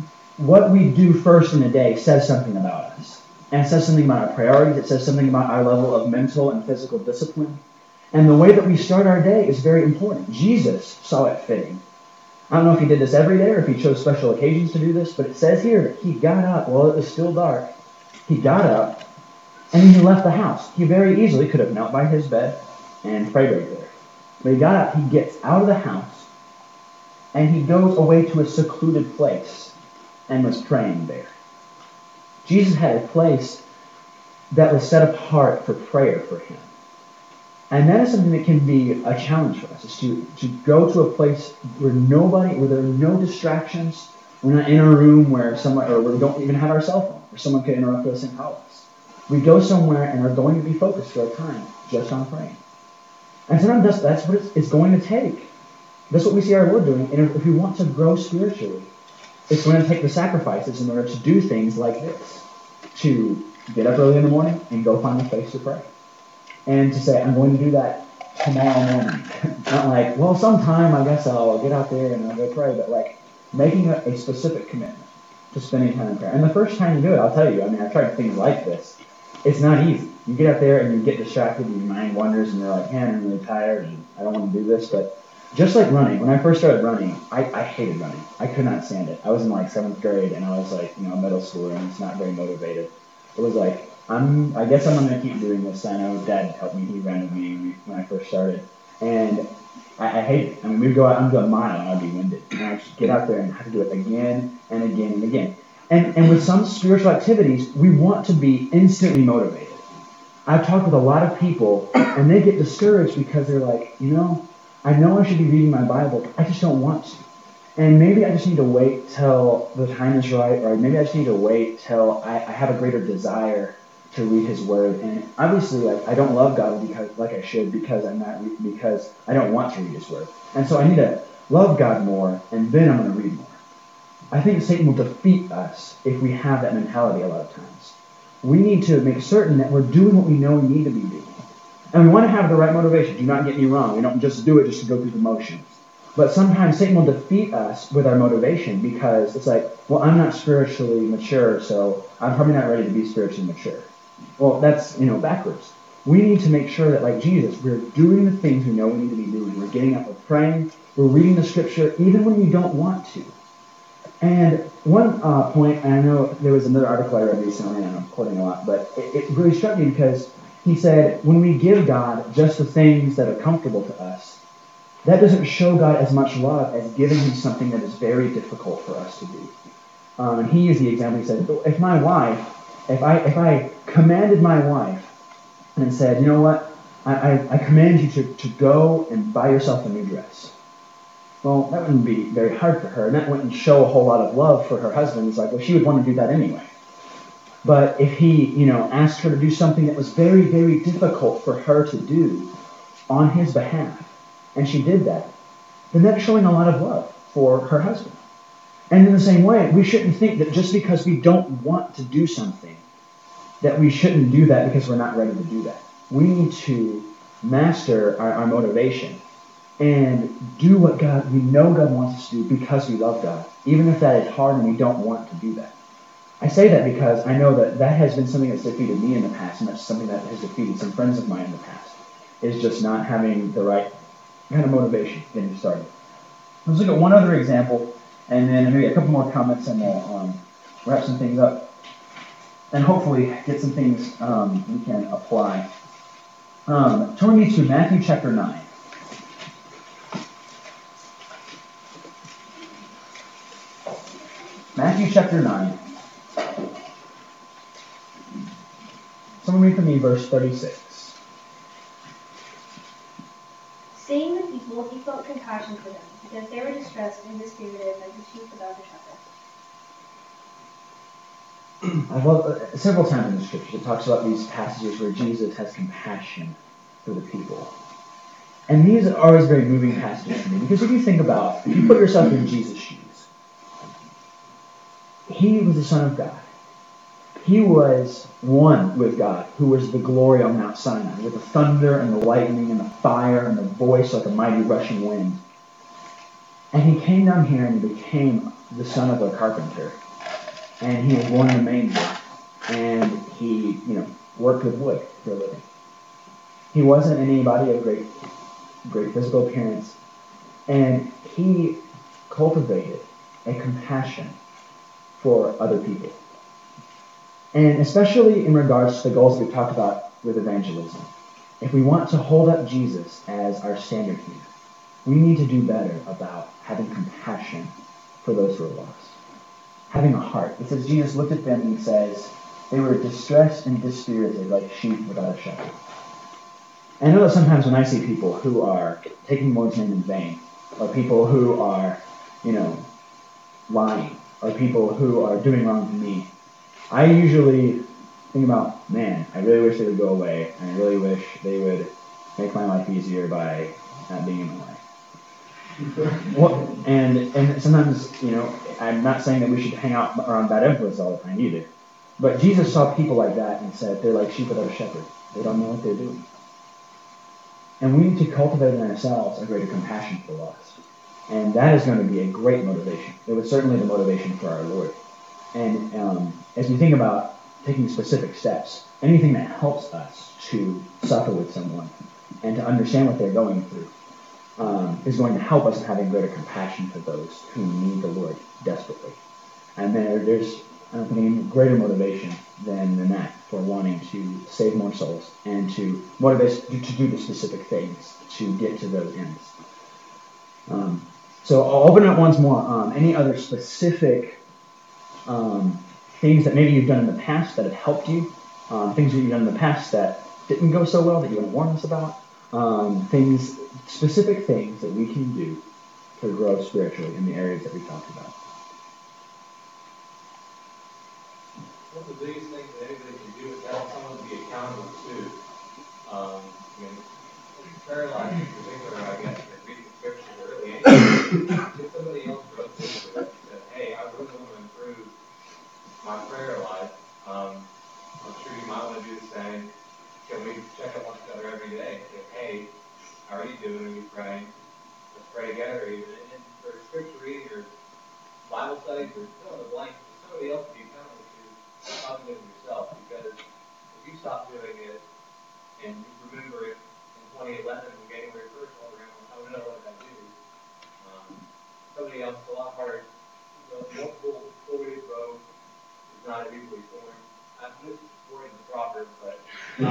what we do first in a day says something about us. And it says something about our priorities. It says something about our level of mental and physical discipline. And the way that we start our day is very important. Jesus saw it fitting. I don't know if he did this every day or if he chose special occasions to do this, but it says here that he got up while it was still dark. He got up and he left the house. He very easily could have knelt by his bed and prayed right there. But he got up, he gets out of the house, and he goes away to a secluded place and was praying there. Jesus had a place that was set apart for prayer for him. And that is something that can be a challenge for us, is to, to go to a place where nobody, where there are no distractions. We're not in a room where someone, or where we don't even have our cell phone, where someone could interrupt us and call us. We go somewhere and are going to be focused for a time just on praying. And sometimes that's, that's what it's, it's going to take. That's what we see our Lord doing. And if, if we want to grow spiritually, it's going to take the sacrifices in order to do things like this. To get up early in the morning and go find a place to pray. And to say, I'm going to do that tomorrow morning. Not like, well, sometime I guess I'll get out there and I'll go pray. But like making a, a specific commitment to spending time in prayer. And the first time you do it, I'll tell you, I mean, I've tried things like this. It's not easy. You get out there and you get distracted and your mind wanders and you're like, man, I'm really tired and I don't want to do this. But just like running, when I first started running, I, I hated running. I could not stand it. I was in like seventh grade and I was like, you know, middle schooler and it's not very motivated. It was like, I'm, I guess I'm going to keep doing this. I know Dad helped me. He ran with me when I first started. And I, I hate it. I mean, we'd go out, I'd go a mile and I'd be winded. And I'd just get out there and have to do it again and again and again. And, and with some spiritual activities, we want to be instantly motivated. I've talked with a lot of people and they get discouraged because they're like, you know, I know I should be reading my Bible, but I just don't want to. And maybe I just need to wait till the time is right, or maybe I just need to wait till I, I have a greater desire to read His Word. And obviously, like, I don't love God because, like I should, because I'm not re- because I don't want to read His Word. And so I need to love God more, and then I'm going to read more. I think Satan will defeat us if we have that mentality a lot of times. We need to make certain that we're doing what we know we need to be doing. And we want to have the right motivation. Do not get me wrong. We don't just do it just to go through the motions. But sometimes Satan will defeat us with our motivation because it's like, well, I'm not spiritually mature, so I'm probably not ready to be spiritually mature. Well, that's, you know, backwards. We need to make sure that, like Jesus, we're doing the things we know we need to be doing. We're getting up, we're praying, we're reading the Scripture, even when we don't want to. And one uh, point, and I know there was another article I read recently, and I'm quoting a lot, but it, it really struck me because he said, when we give God just the things that are comfortable to us, that doesn't show God as much love as giving Him something that is very difficult for us to do. Um, and he used the example, he said, if my wife, if I if I commanded my wife and said, you know what, I, I, I command you to, to go and buy yourself a new dress. Well, that wouldn't be very hard for her, and that wouldn't show a whole lot of love for her husband. It's like, well, she would want to do that anyway. But if he, you know, asked her to do something that was very, very difficult for her to do on his behalf, and she did that, then that's showing a lot of love for her husband. And in the same way, we shouldn't think that just because we don't want to do something, that we shouldn't do that because we're not ready to do that. We need to master our, our motivation and do what God, we know God wants us to do because we love God, even if that is hard and we don't want to do that. I say that because I know that that has been something that's defeated me in the past, and that's something that has defeated some friends of mine in the past, is just not having the right kind of motivation getting started. Let's look at one other example, and then maybe a couple more comments, and we'll um, wrap some things up, and hopefully get some things um, we can apply. Um, turn me to Matthew chapter nine. Matthew chapter nine. Someone read for me verse thirty-six. Seeing the people, he felt compassion for them, because they were distressed and dispirited like the sheep without a shepherd. I've loved, uh, several times in the Scriptures it talks about these passages where Jesus has compassion for the people. And these are always very moving passages for me, because if you think about, if you put yourself in Jesus' shoes, he was the Son of God. He was one with God, who was the glory on Mount Sinai, with the thunder and the lightning and the fire and the voice like a mighty rushing wind. And he came down here and he became the son of a carpenter. and he was born in a manger, and he, you know, worked with wood for a living. He wasn't anybody of great, great physical appearance, and he cultivated a compassion for other people. And especially in regards to the goals that we've talked about with evangelism. If we want to hold up Jesus as our standard here, we need to do better about having compassion for those who are lost. Having a heart. It says Jesus looked at them and he says, they were distressed and dispirited like sheep without a shepherd. And I know that sometimes when I see people who are taking the Lord's name in vain, or people who are, you know, lying, or people who are doing wrong to me, I usually think about, man, I really wish they would go away, and I really wish they would make my life easier by not being in my life. Well, and and sometimes, you know, I'm not saying that we should hang out around bad influence all the time either. But Jesus saw people like that and said, they're like sheep without a shepherd. They don't know what they're doing. And we need to cultivate in ourselves a greater compassion for the lost. And that is going to be a great motivation. It was certainly the motivation for our Lord. And um, as we think about taking specific steps, anything that helps us to suffer with someone and to understand what they're going through um, is going to help us in having greater compassion for those who need the Lord desperately. And there, there's, I don't think, any greater motivation than, than that for wanting to save more souls and to motivate us to do the specific things to get to those ends. Um, so I'll open it up once more. Um, any other specific um, things that maybe you've done in the past that have helped you? Um, things that you've done in the past that didn't go so well that you want to warn us about? Um, things, specific things that we can do to grow spiritually in the areas that we talked about. One of the biggest things that anybody can do is have someone to be accountable to. Um, I mean, prayer life in particular, I guess, and reading scripture early anyway. If somebody else wrote this and said, hey, I really want to improve my prayer life, um, I'm sure you might want to do the same. Can we check up on each other every day? Say, hey, how are you doing? Are you praying? Let's pray together. Even and for scripture reading or Bible studies or fill in the blank, somebody else to be accountable to. Other than yourself, because if you stop doing it and you remember it in twenty eleven when January first rolled around, oh no, what did I do? Um, somebody else, it's a lot harder. The multiple four-way road is not easily formed. I'm just supporting the proverb, but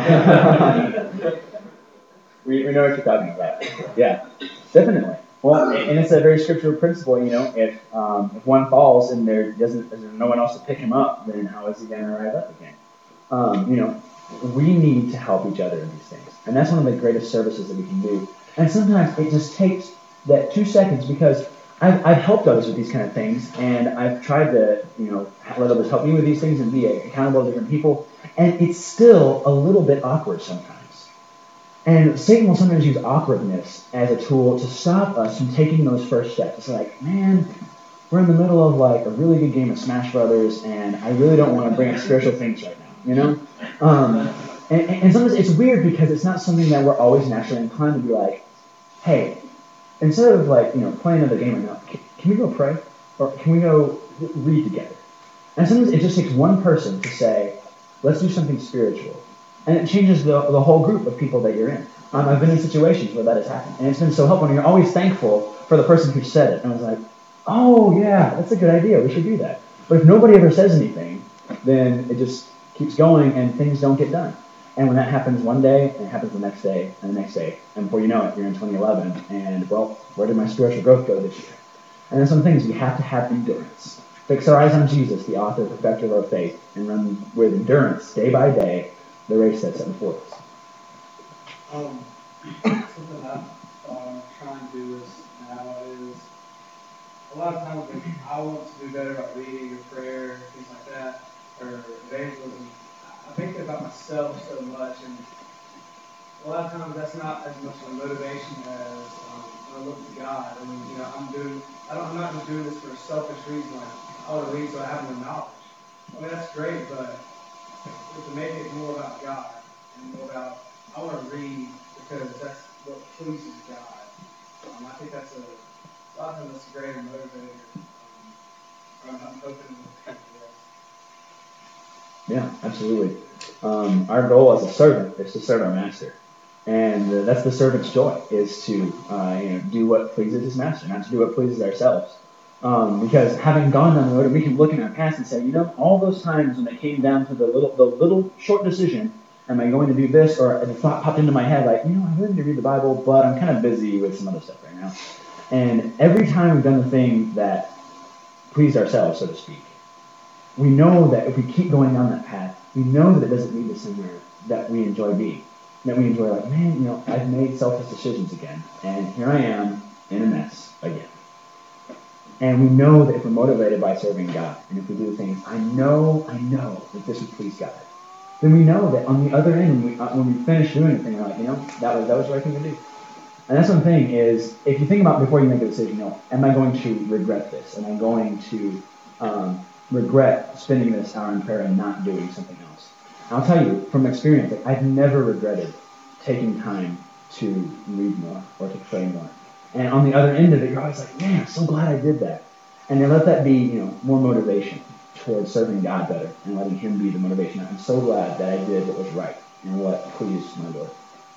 um, we, we know what you're talking about. Yeah, definitely. Well, and it's a very scriptural principle, you know, if um, if one falls and there doesn't there's no one else to pick him up, then how is he going to rise up again? Um, you know, we need to help each other in these things. And that's one of the greatest services that we can do. And sometimes it just takes that two seconds because I've, I've helped others with these kind of things, and I've tried to, you know, let others help me with these things and be accountable to different people, and it's still a little bit awkward sometimes. And Satan will sometimes use awkwardness as a tool to stop us from taking those first steps. It's like, man, we're in the middle of like a really good game of Smash Brothers, and I really don't want to bring up spiritual things right now, you know? Um, and, and sometimes it's weird because it's not something that we're always naturally inclined to be like, hey, instead of like, you know, playing another game right now, can, can we go pray? Or can we go read together? And sometimes it just takes one person to say, let's do something spiritual. And it changes the, the whole group of people that you're in. Um, I've been in situations where that has happened. And it's been so helpful. And you're always thankful for the person who said it. And I was like, oh, yeah, that's a good idea. We should do that. But if nobody ever says anything, then it just keeps going and things don't get done. And when that happens one day, and it happens the next day, and the next day, and before you know it, you're in twenty eleven, and, well, where did my spiritual growth go this year? And there's some things we have to have endurance. Fix our eyes on Jesus, the author and perfecter of our faith, and run with endurance, day by day, the race that's set before us. Um, something that I'm trying to do this now is a lot of times like, I want to do better about reading or prayer, things like that, or evangelism. I think about myself so much, and a lot of times that's not as much of a motivation as um, when I look to God. I mean, you know, I'm doing, I don't, I'm not just doing this for a selfish reason, like I want to read so I have more knowledge. I mean, that's great, but to make it more about God and more about, I want to read because that's what pleases God. Um, I think that's a, a lot of times that's a greater motivator. Um, I'm, I'm hoping to yes. Yeah, absolutely. Um, our goal as a servant is to serve our master. And uh, that's the servant's joy, is to uh, you know, do what pleases his master, not to do what pleases ourselves. Um, because having gone down the road, we can look in our past and say, you know, all those times when it came down to the little, the little short decision, am I going to do this? Or the thought popped into my head, like, you know, I really need to read the Bible, but I'm kind of busy with some other stuff right now. And every time we've done the thing that pleased ourselves, so to speak, we know that if we keep going down that path, we know that it doesn't lead to somewhere that we enjoy being. That we enjoy, like, man, you know, I've made selfish decisions again, and here I am in a mess again. And we know that if we're motivated by serving God, and if we do things, I know, I know that this would please God, then we know that on the other end, when we, uh, when we finish doing the thing, we're like, you know, that was, that was the right thing to do. And that's one thing is, if you think about before you make a decision, you know, am I going to regret this? Am I going to um, regret spending this hour in prayer and not doing something else? And I'll tell you from experience, like, I've never regretted taking time to read more or to pray more. And on the other end of it, you're always like, man, I'm so glad I did that. And then let that be, you know, more motivation towards serving God better and letting Him be the motivation. I'm so glad that I did what was right and what pleased my Lord.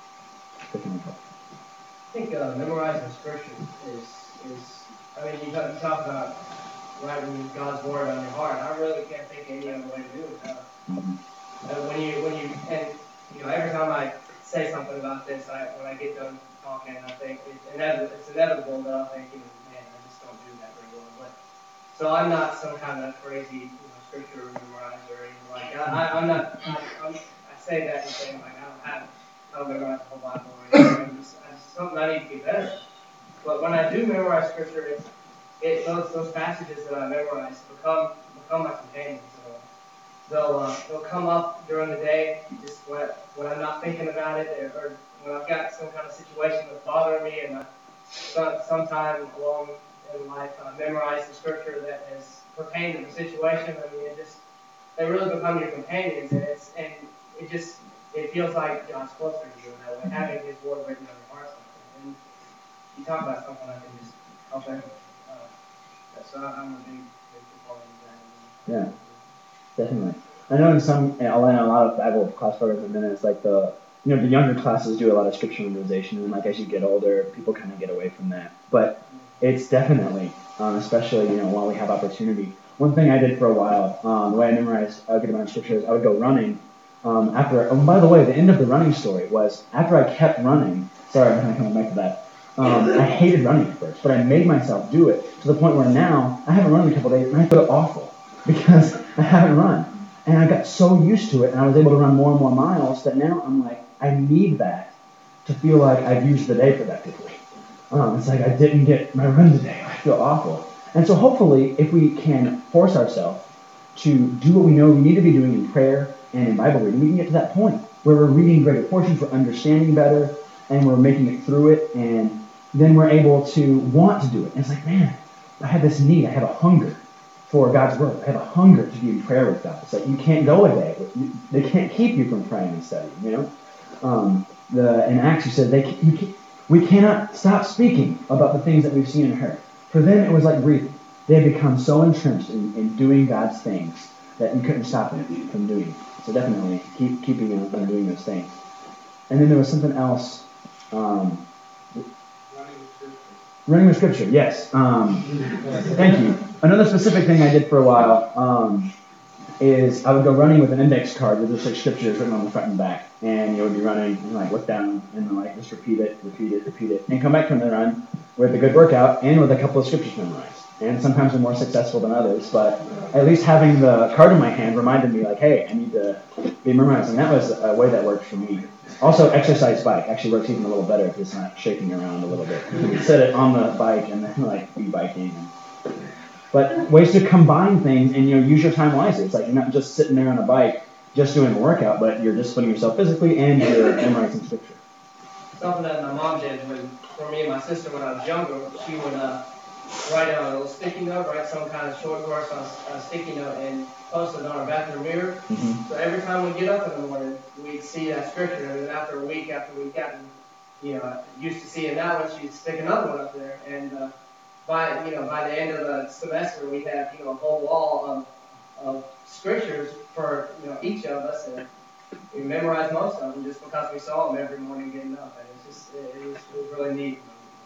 I think uh, memorizing scripture is, is, I mean, you talk, you talk about writing God's word on your heart. I really can't think of any other way to do it. Uh, Mm-hmm. uh, when you, when you, and, you know, every time I say something about this, I, when I get done talking, I think it's inevitable, it's inevitable that I'll think, you know, man, I just don't do that very well. But, so I'm not some kind of crazy, you know, scripture memorizer or anything like that. I, I'm not, I, I'm, I say that and saying, like, I don't have, I don't memorize the whole Bible or anything. I'm just, I just, something I need to get better. But when I do memorize scripture, it's, it, those, those passages that I memorize become, become my companions. So they'll, uh, they'll come up during the day, just when, when I'm not thinking about it, or, or when I've got some kind of situation that's bothering me, and I, some, sometime along in life, I memorize the scripture that has pertained to the situation. I mean, it just, they really become your companions, and it's, and it just, it feels like God's closer to you in that way, having His word written on your heart. And you talk about something I can just help everyone. Uh, so I'm a big, big proponent of that. Yeah, definitely. I know in some, I'll in a lot of Bible class programs in minutes, like the, you know, the younger classes do a lot of scripture memorization, and like as you get older, people kind of get away from that. But it's definitely, um, especially, you know, while we have opportunity. One thing I did for a while, um, the way I memorized a good amount of scriptures, I would go running. Um, after, oh, by the way, the end of the running story was after I kept running. Sorry, I'm kind of coming back to that. Um, I hated running at first, but I made myself do it to the point where now I haven't run in a couple of days and I feel awful because I haven't run. And I got so used to it, and I was able to run more and more miles that now I'm like, I need that to feel like I've used the day productively. Um, it's like I didn't get my run today. I feel awful. And so hopefully, if we can force ourselves to do what we know we need to be doing in prayer and in Bible reading, we can get to that point where we're reading greater portions, we're understanding better, and we're making it through it, and then we're able to want to do it. And it's like, man, I have this need, I have a hunger for God's word. I have a hunger to be in prayer with God. It's like you can't go a day. They can't keep you from praying and studying, you know? Um, the, in Acts, you said, they, you can, we cannot stop speaking about the things that we've seen and heard. For them, it was like breathing. They had become so entrenched in, in doing God's things that you couldn't stop them from doing it. So definitely keep keeping them from doing those things. And then there was something else. Um, Running with Scripture, yes. Um, thank you. Another specific thing I did for a while um, is I would go running with an index card with just like scriptures written on the front and back, and you would be running and like look down and like just repeat it, repeat it, repeat it, and come back from the run with a good workout and with a couple of scriptures memorized. And sometimes we're more successful than others, but at least having the card in my hand reminded me like, hey, I need to be memorizing. That was a way that worked for me. Also, exercise bike actually works even a little better if it's not shaking around a little bit. You can set it on the bike and then like be biking. But ways to combine things and you know use your time wisely. It's like you're not just sitting there on a bike just doing a workout, but you're disciplining yourself physically and you're memorizing scripture. Something that my mom did when, for me and my sister when I was younger, she would uh, write it on a little sticky note, write some kind of short verse on a sticky note, and post it on our bathroom mirror. Mm-hmm. So every time we get up in the morning, we'd see that scripture, and then after a week, after we'd gotten, you know, used to seeing that one, she'd stick another one up there, and uh, by, you know, by the end of the semester, we'd have, you know, a whole wall of of scriptures for you know each of us, and we memorized most of them just because we saw them every morning getting up, and it's just it, it, was, it was really neat.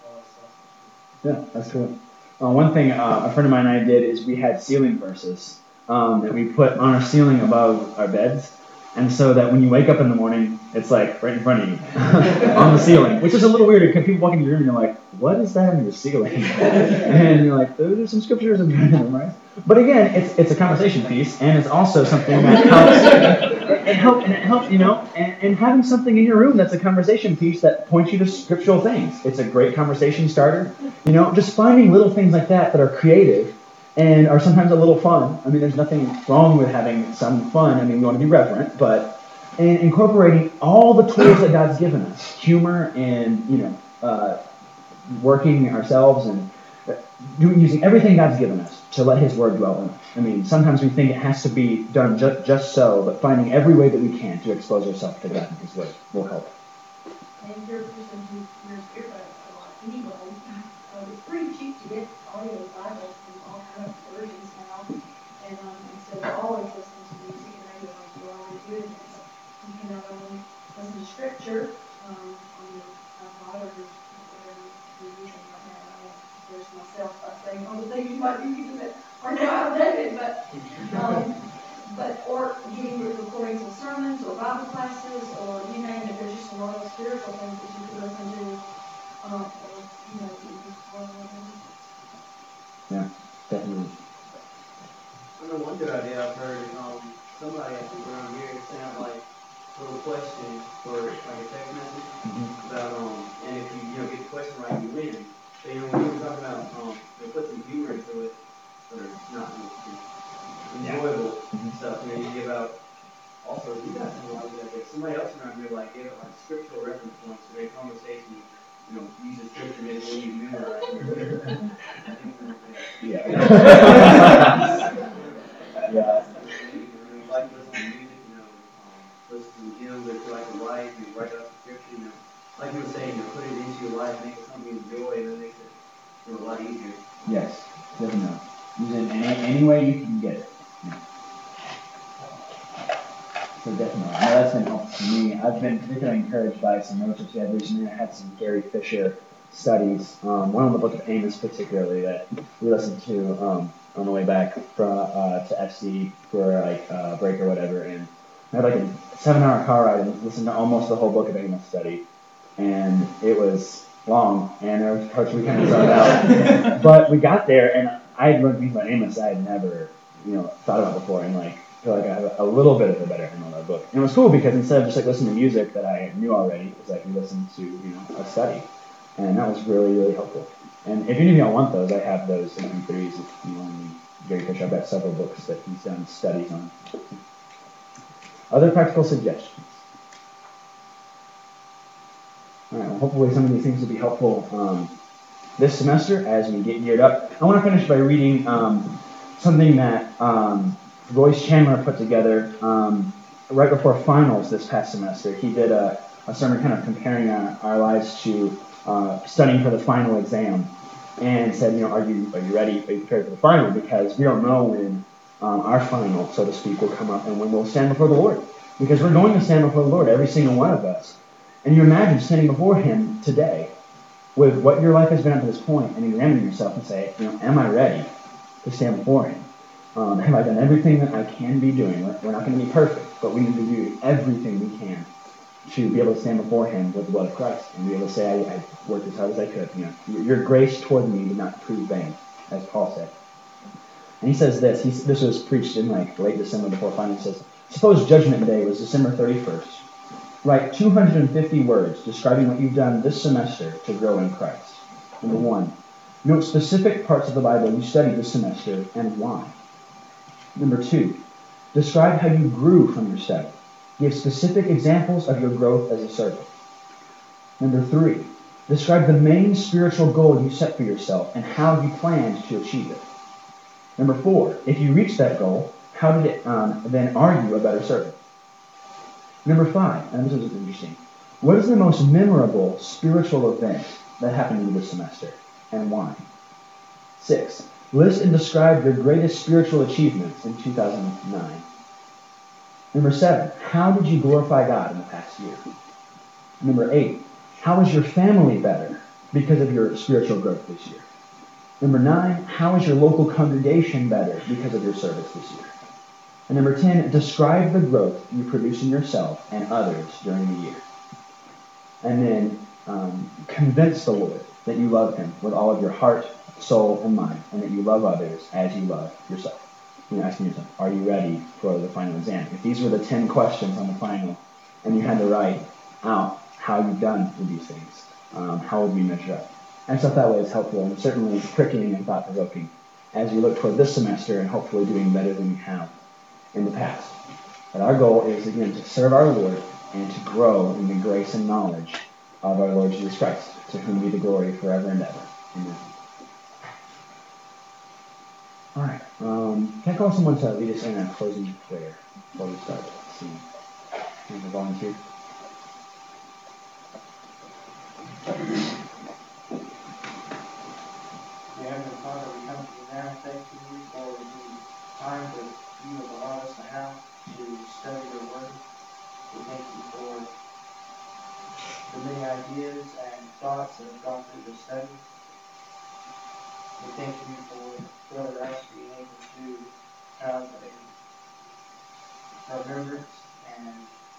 Yeah, that's cool. Uh, one thing uh, a friend of mine and I did is we had ceiling verses um, that we put on our ceiling above our beds, and so that when you wake up in the morning, it's like right in front of you on the ceiling, which is a little weird because people walk into your room and you're like, what is that on your ceiling? And you're like, those are some scriptures and right? But again, it's it's a conversation piece, and it's also something that helps. It helps, and it helps, you know, and, and having something in your room that's a conversation piece that points you to scriptural things. It's a great conversation starter. You know, just finding little things like that that are creative and are sometimes a little fun. I mean, there's nothing wrong with having some fun. I mean, we want to be reverent, but and incorporating all the tools that God's given us, humor and, you know, uh, working ourselves and doing, using everything God's given us to let His Word dwell in us. I mean, sometimes we think it has to be done just, just so, but finding every way that we can to expose ourselves to God and His Word will help. And you're a person who hears earbuds a lot anyway. Uh, it's pretty cheap to get audio Bibles from all kinds of versions now. And um, instead of always listening to music and radio like you're already doing it, so you can not only listen to Scripture um, on your iPod or your whatever you're using right now. I won't embarrass myself by saying all the things you might be using that are now outdated, but um, but or getting recordings of sermons or Bible classes or you name it. There's just a lot of spiritual things that you could listen to, um, or you know, you just learn whatever. Yeah, definitely. I know one good idea I've heard. Um, somebody I think around here sent out like a little question for like a text message Mm-hmm. about um, and if you you know get the question right, you win. So you know when you were talking about um, you know, put some humor into it, or not enjoyable Mm-hmm. stuff. You know, you give out. Also, you guys have a lot of good ideas. Somebody else around here like gave it like scriptural reference points for their conversation. You know, use the scripture maybe when you memorize it. Yeah. Yeah. Like listen to music, you know, um, listen to hymns that you like to write, you write out the scripture, you know. Like you were saying, you know, put it into your life, make it something you enjoy, and then makes it you know, a lot easier. Yes, definitely. Use it any, any way you can get it. Yeah. So definitely. I know that's been helpful for me. I've been particularly encouraged by some notes that you had recently. I had some Gary Fisher studies. Um, one on the book of Amos particularly that we listened to um, on the way back from uh, to F C for like a uh, break or whatever. And I had like a seven hour car ride and listened to almost the whole book of Amos study. And it was long, and there were parts we kind of zoned out. But we got there, and I had learned things about Amos I had never, you know, thought about before, and like feel like I have a little bit of a better handle on that book. And it was cool because instead of just like listening to music that I knew already, it was like we listened to, you know, a study, and that was really really helpful. And if any of y'all want those, I have those in M threes. If you want me, Gary Fisher, I've got several books that he's done studies on. Other practical suggestions. All right, well, hopefully some of these things will be helpful um, this semester as we get geared up. I want to finish by reading um, something that um, Royce Chandler put together um, right before finals this past semester. He did a, a sermon kind of comparing our, our lives to uh, studying for the final exam and said, you know, are you are you ready? Are you prepared for the final? Because we don't know when um, our final, so to speak, will come up and when we'll stand before the Lord. Because we're going to stand before the Lord, every single one of us. And you imagine standing before Him today with what your life has been up to this point and examining yourself and say, you know, am I ready to stand before Him? Um, have I done everything that I can be doing? We're, we're not going to be perfect, but we need to do everything we can to be able to stand before Him with the blood of Christ and be able to say, I, I worked as hard as I could. You know, your, your grace toward me did not prove vain, as Paul said. And he says this. He, this was preached in like late December before final. He says, suppose Judgment Day was December thirty-first. Write two hundred fifty words describing what you've done this semester to grow in Christ. Number one, note specific parts of the Bible you studied this semester and why. Number two, describe how you grew from your study. Give specific examples of your growth as a servant. Number three, describe the main spiritual goal you set for yourself and how you planned to achieve it. Number four, if you reach that goal, how did it um, then are you a better servant? Number five, and this is interesting, what is the most memorable spiritual event that happened to you this semester, and why? Six, List and describe your greatest spiritual achievements in two thousand nine. Number seven, how did you glorify God in the past year? Number eight, how is your family better because of your spiritual growth this year? Number nine, how is your local congregation better because of your service this year? And number ten, describe the growth you produce in yourself and others during the year. And then um, convince the Lord that you love him with all of your heart, soul, and mind, and that you love others as you love yourself. You're asking yourself, are you ready for the final exam? If these were the ten questions on the final, and you had to write out how you've done with these things, um, how would we measure up? And stuff that way is helpful, and certainly pricking and thought-provoking as we look toward this semester and hopefully doing better than we have in the past. But our goal is, again, to serve our Lord and to grow in the grace and knowledge of our Lord Jesus Christ, to whom be the glory forever and ever. Amen. All right. Um, can I call someone to lead us in a closing prayer before we start? Let's see. Can I volunteer? Dear Heavenly Father, we come to you now thanking you for the time that you have allowed us to have to study your word. We thank you for the many ideas and thoughts that have gone through this study. We thank you for Brother Russ being able to have a remembrance and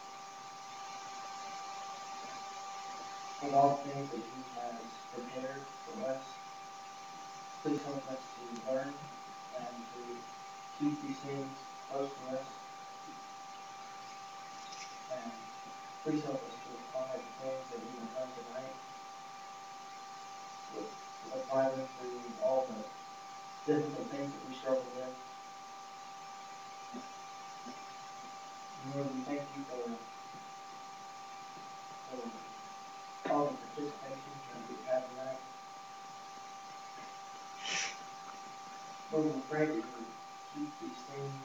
of all things that he has prepared for us. Please help us to learn and to keep these things close to us. And please help us to apply the things that we have done tonight. To apply them to all the difficult things that we struggle with. Lord, we thank you for, for all the participation that we've had tonight. Lord, we pray that you would keep these things.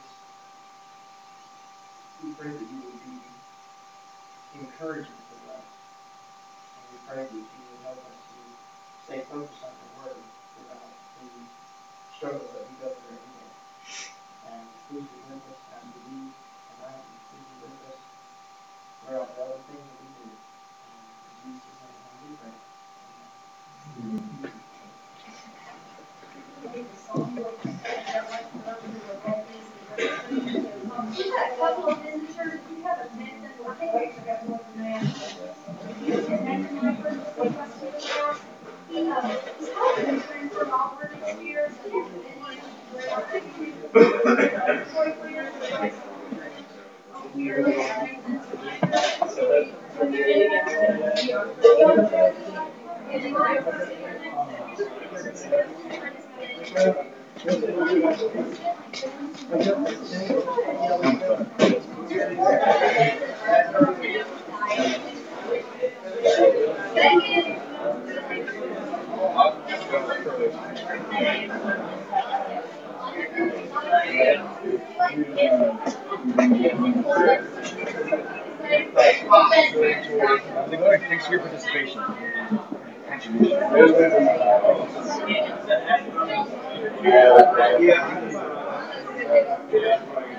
We pray that you would be encouraging for us. And we pray that you would help us to stay focused on the word without the struggles that we go through every day. And please be with us as we leave tonight, and please be with us throughout the other things that we do. And in Jesus' name we pray. Amen. We had a couple of visitors. We have a minute. I think we actually got more than that. He uh, he's kind of been friends for over six years, and Thanks for your participation. Yeah.